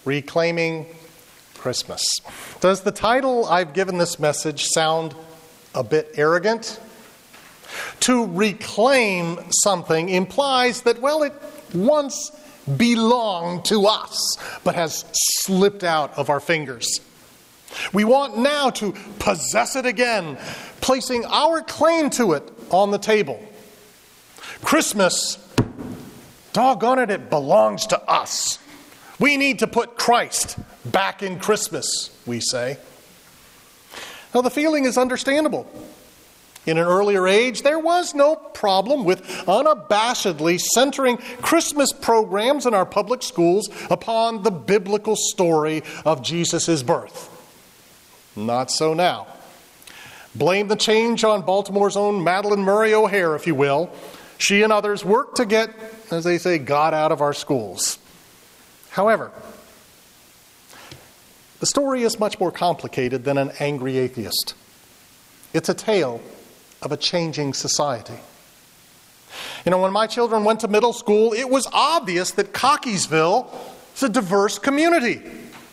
Reclaiming Christmas. Does the title I've given this message sound a bit arrogant? To reclaim something implies that, well, it once belonged to us, but has slipped out of our fingers. We want now to possess it again, placing our claim to it on the table. Christmas, doggone it, it belongs to us. We need to put Christ back in Christmas, we say. Now, the feeling is understandable. In an earlier age, there was no problem with unabashedly centering Christmas programs in our public schools upon the biblical story of Jesus' birth. Not so now. Blame the change on Baltimore's own Madalyn Murray O'Hair, if you will. She and others worked to get, as they say, God out of our schools. However, the story is much more complicated than an angry atheist. It's a tale of a changing society. You know, when my children went to middle school, it was obvious that Cockeysville is a diverse community.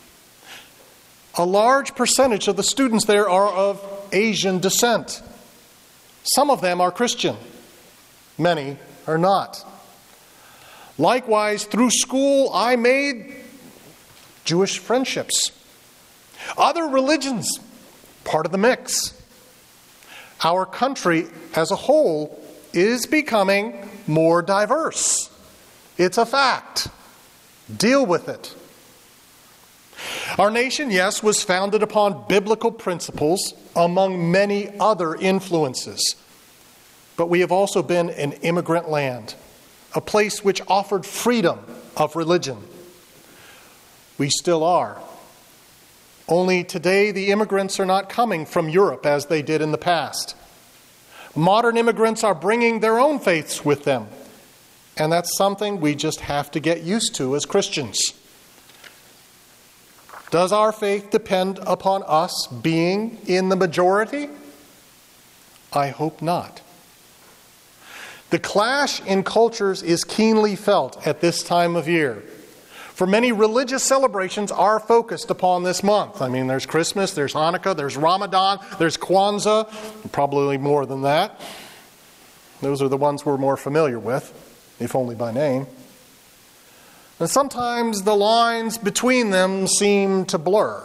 A large percentage of the students there are of Asian descent. Some of them are Christian. Many are not. Likewise, through school, I made Jewish friendships. Other religions, part of the mix. Our country as a whole is becoming more diverse. It's a fact. Deal with it. Our nation, yes, was founded upon biblical principles among many other influences. But we have also been an immigrant land, a place which offered freedom of religion. We still are. Only today the immigrants are not coming from Europe as they did in the past. Modern immigrants are bringing their own faiths with them. And that's something we just have to get used to as Christians. Does our faith depend upon us being in the majority? I hope not. The clash in cultures is keenly felt at this time of year. For many religious celebrations are focused upon this month. I mean, there's Christmas, there's Hanukkah, there's Ramadan, there's Kwanzaa, probably more than that. Those are the ones we're more familiar with, if only by name. And sometimes the lines between them seem to blur.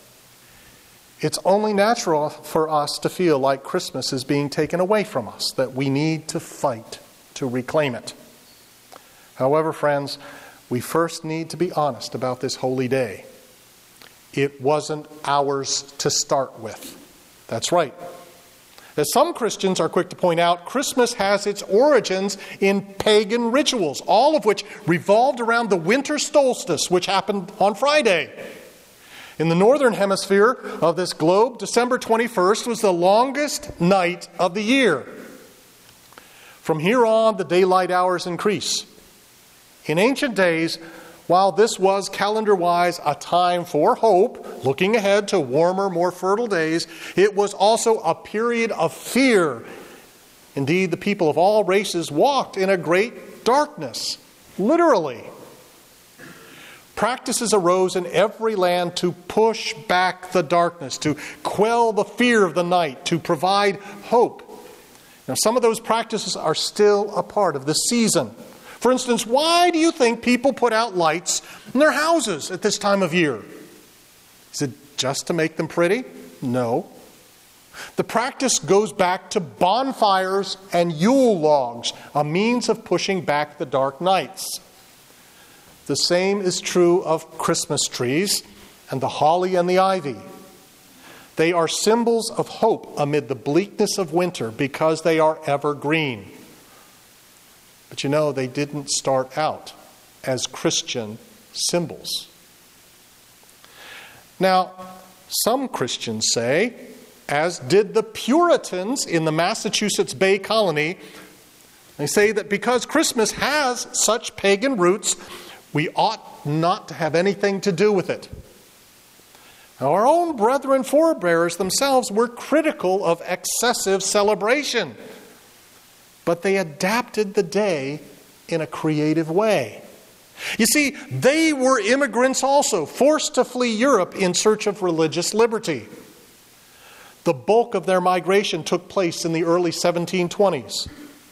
It's only natural for us to feel like Christmas is being taken away from us, that we need to fight to reclaim it. However, friends, we first need to be honest about this holy day. It wasn't ours to start with. That's right. As some Christians are quick to point out, Christmas has its origins in pagan rituals, all of which revolved around the winter solstice, which happened on Friday. In the northern hemisphere of this globe, December 21st was the longest night of the year. From here on, the daylight hours increase. In ancient days, while this was calendar-wise a time for hope, looking ahead to warmer, more fertile days, it was also a period of fear. Indeed, the people of all races walked in a great darkness, literally. Practices arose in every land to push back the darkness, to quell the fear of the night, to provide hope. Now, some of those practices are still a part of the season. For instance, why do you think people put out lights in their houses at this time of year? Is it just to make them pretty? No. The practice goes back to bonfires and Yule logs, a means of pushing back the dark nights. The same is true of Christmas trees and the holly and the ivy. They are symbols of hope amid the bleakness of winter because they are evergreen. But you know, they didn't start out as Christian symbols. Now, some Christians say, as did the Puritans in the Massachusetts Bay Colony, they say that because Christmas has such pagan roots, we ought not to have anything to do with it. Now, our own brethren forebears themselves were critical of excessive celebration, but they adapted the day in a creative way. You see, they were immigrants also, forced to flee Europe in search of religious liberty. The bulk of their migration took place in the early 1720s.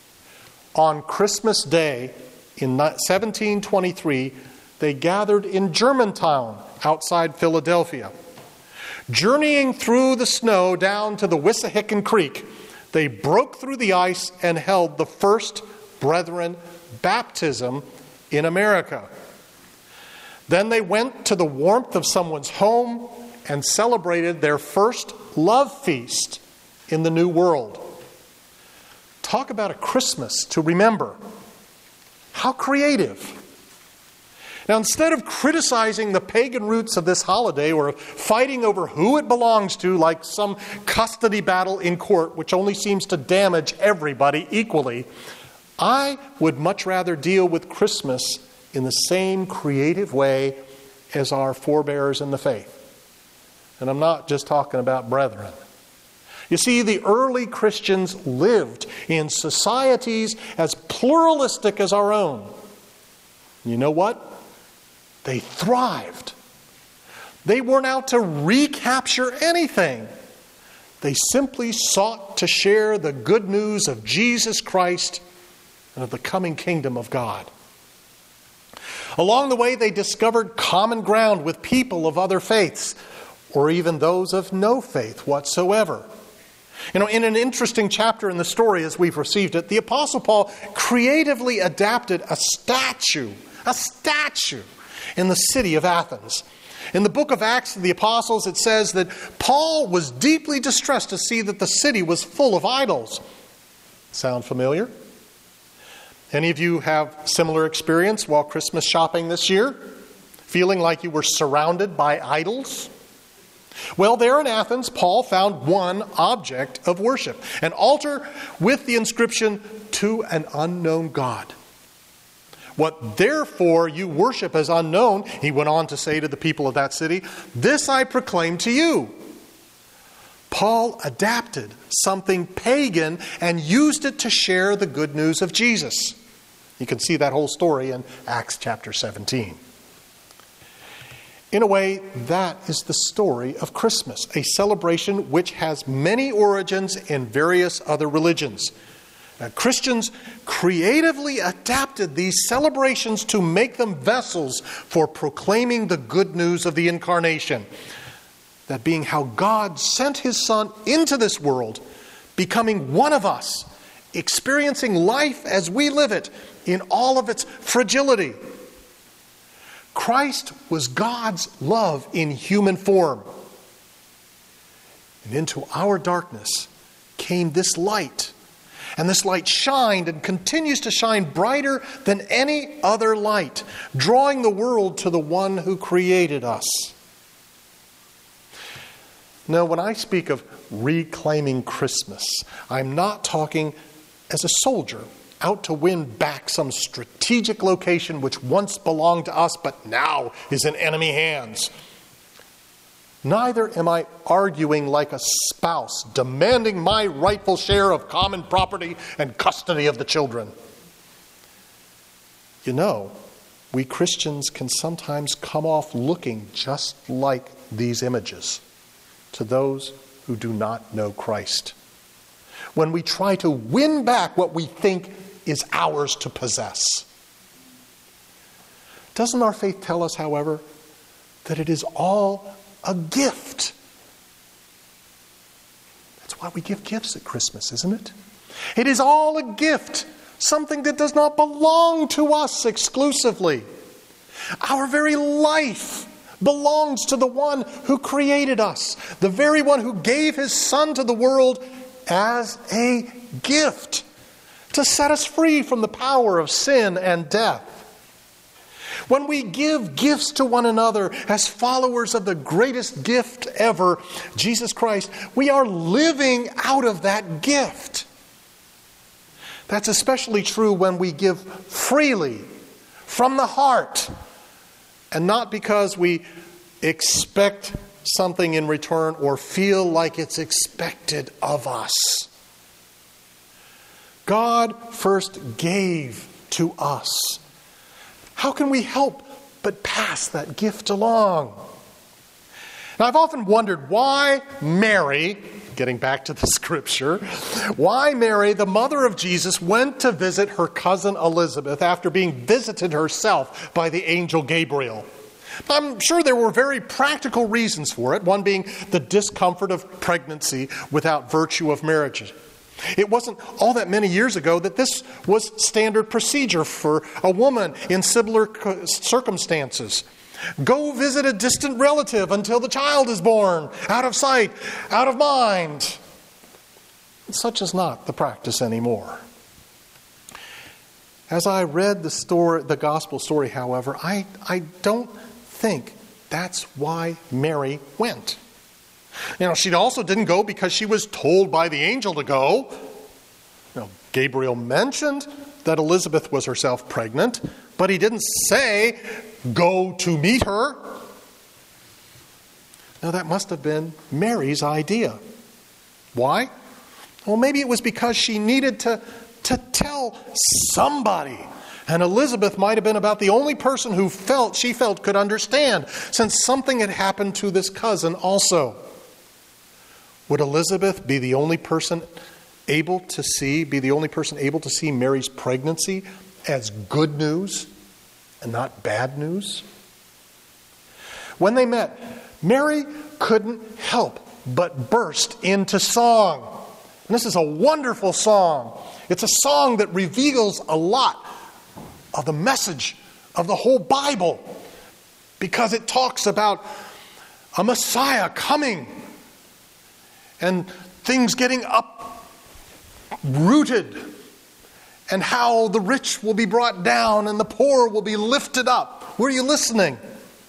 On Christmas Day in 1723, they gathered in Germantown outside Philadelphia. Journeying through the snow down to the Wissahickon Creek, they broke through the ice and held the first Brethren baptism in America. Then they went to the warmth of someone's home and celebrated their first love feast in the New World. Talk about a Christmas to remember. How creative. Now, instead of criticizing the pagan roots of this holiday or fighting over who it belongs to like some custody battle in court, which only seems to damage everybody equally, I would much rather deal with Christmas in the same creative way as our forebears in the faith. And I'm not just talking about brethren. You see, the early Christians lived in societies as pluralistic as our own. You know what? They thrived. They weren't out to recapture anything. They simply sought to share the good news of Jesus Christ and of the coming kingdom of God. Along the way, they discovered common ground with people of other faiths, or even those of no faith whatsoever. You know, in an interesting chapter in the story as we've received it, the Apostle Paul creatively adapted a statue in the city of Athens. In the book of Acts of the Apostles, it says that Paul was deeply distressed to see that the city was full of idols. Sound familiar? Any of you have similar experience while Christmas shopping this year? Feeling like you were surrounded by idols? Well, there in Athens, Paul found one object of worship, an altar with the inscription, "To an unknown God." "What therefore you worship as unknown," he went on to say to the people of that city, "this I proclaim to you." Paul adapted something pagan and used it to share the good news of Jesus. You can see that whole story in Acts chapter 17. In a way, that is the story of Christmas, a celebration which has many origins in various other religions. Christians creatively adapted these celebrations to make them vessels for proclaiming the good news of the incarnation. That being how God sent his Son into this world, becoming one of us, experiencing life as we live it in all of its fragility. Christ was God's love in human form. And into our darkness came this light. And this light shined and continues to shine brighter than any other light, drawing the world to the one who created us. Now, when I speak of reclaiming Christmas, I'm not talking as a soldier out to win back some strategic location which once belonged to us but now is in enemy hands. Neither am I arguing like a spouse, demanding my rightful share of common property and custody of the children. You know, we Christians can sometimes come off looking just like these images to those who do not know Christ. When we try to win back what we think is ours to possess. Doesn't our faith tell us, however, that it is all a gift? That's why we give gifts at Christmas, isn't it? It is all a gift, something that does not belong to us exclusively. Our very life belongs to the one who created us, the very one who gave his Son to the world as a gift to set us free from the power of sin and death. When we give gifts to one another as followers of the greatest gift ever, Jesus Christ, we are living out of that gift. That's especially true when we give freely, from the heart, and not because we expect something in return or feel like it's expected of us. God first gave to us. how can we help but pass that gift along? Now, I've often wondered why Mary, getting back to the scripture, why Mary, the mother of Jesus, went to visit her cousin Elizabeth after being visited herself by the angel Gabriel. I'm sure there were very practical reasons for it, one being the discomfort of pregnancy without virtue of marriage. It wasn't all that many years ago that this was standard procedure for a woman in similar circumstances. Go visit a distant relative until the child is born, out of sight, out of mind. Such is not the practice anymore. As I read the gospel story, however, I don't think that's why Mary went. She also didn't go because she was told by the angel to go. Gabriel mentioned that Elizabeth was herself pregnant, but he didn't say, go to meet her. Now, that must have been Mary's idea. Why? Well, maybe it was because she needed to tell somebody. And Elizabeth might have been about the only person who she felt could understand, since something had happened to this cousin also. Would Elizabeth be the only person able to see Mary's pregnancy as good news and not bad news? When they met, Mary couldn't help but burst into song. And this is a wonderful song. It's a song that reveals a lot of the message of the whole Bible, because it talks about a Messiah coming and things getting uprooted, and how the rich will be brought down and the poor will be lifted up. Were you listening?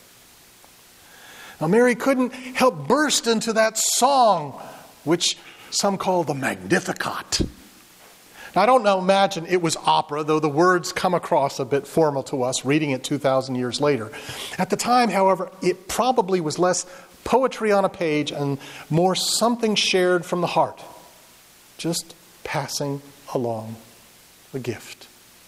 Now, Mary couldn't help burst into that song, which some call the Magnificat. Now, I don't imagine it was opera, though the words come across a bit formal to us, reading it 2,000 years later. At the time, however, it probably was less poetry on a page and more something shared from the heart, just passing along the gift.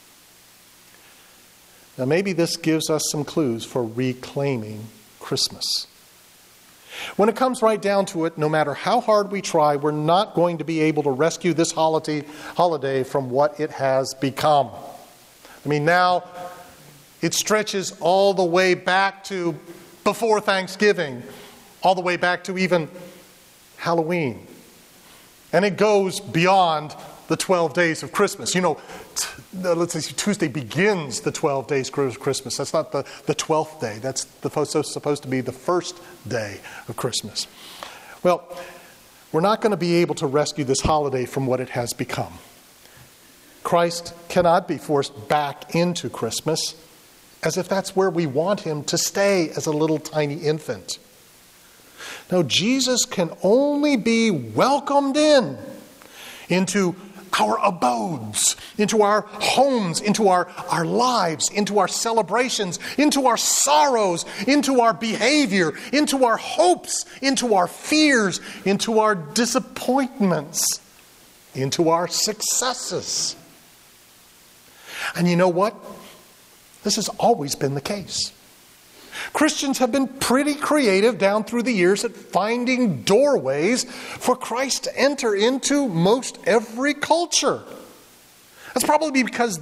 Now, maybe this gives us some clues for reclaiming Christmas. When it comes right down to it, no matter how hard we try, we're not going to be able to rescue this holiday from what it has become. Now it stretches all the way back to before Thanksgiving, all the way back to even Halloween. And it goes beyond the 12 days of Christmas. Let's say Tuesday begins the 12 days of Christmas. That's not the 12th day. That's supposed to be the first day of Christmas. Well, we're not going to be able to rescue this holiday from what it has become. Christ cannot be forced back into Christmas as if that's where we want him to stay as a little tiny infant. No, Jesus can only be welcomed into our abodes, into our homes, into our lives, into our celebrations, into our sorrows, into our behavior, into our hopes, into our fears, into our disappointments, into our successes. And you know what? This has always been the case. Christians have been pretty creative down through the years at finding doorways for Christ to enter into most every culture. That's probably because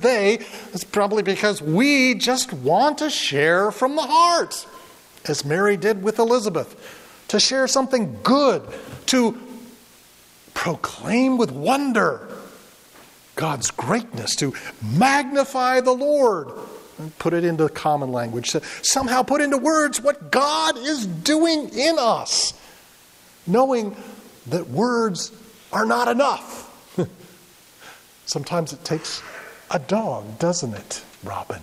we just want to share from the heart, as Mary did with Elizabeth, to share something good, to proclaim with wonder God's greatness, to magnify the Lord, and put it into common language, to somehow put into words what God is doing in us, knowing that words are not enough. Sometimes it takes a dog, doesn't it, Robin?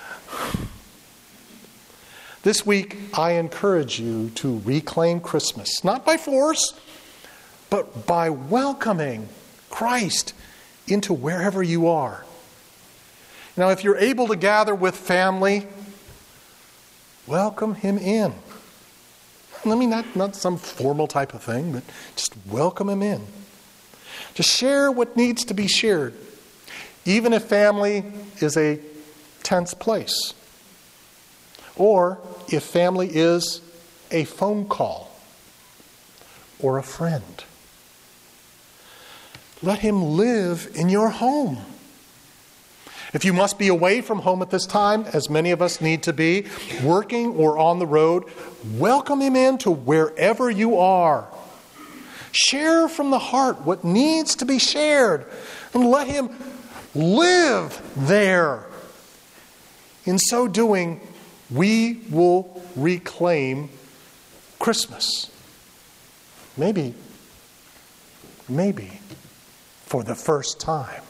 This week, I encourage you to reclaim Christmas, not by force, but by welcoming Christ into wherever you are. Now, if you're able to gather with family, welcome him in. Not some formal type of thing, but just welcome him in. To share what needs to be shared, even if family is a tense place. Or if family is a phone call or a friend, let him live in your home. If you must be away from home at this time, as many of us need to be, working or on the road, welcome him into wherever you are. Share from the heart what needs to be shared, and let him live there. In so doing, we will reclaim Christmas. Maybe for the first time.